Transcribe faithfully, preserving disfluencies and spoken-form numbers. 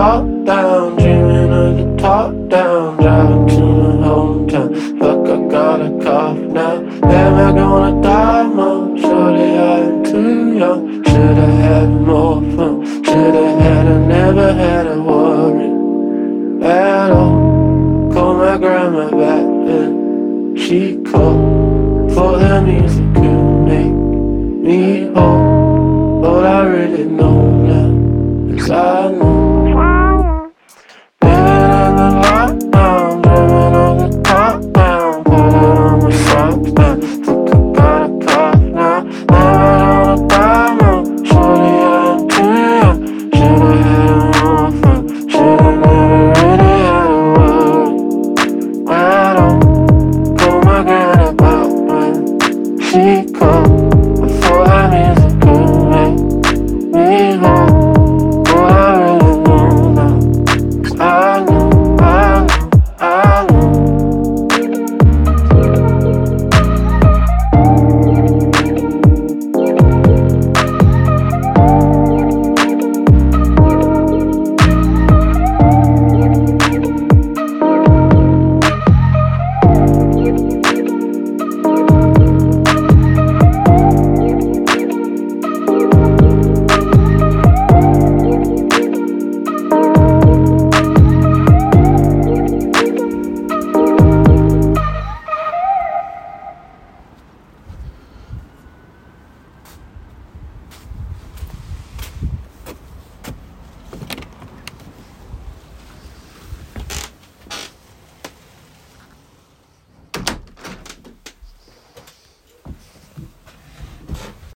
top down, dreaming of the top down, driving to the hometown. Fuck, I got a cough now. Am I gonna die, mom? Surely I am too young. Should've had more fun. Should've had, I never had a worry at all. Call my grandma back then. She called for the music could make me whole. All I really know now is I know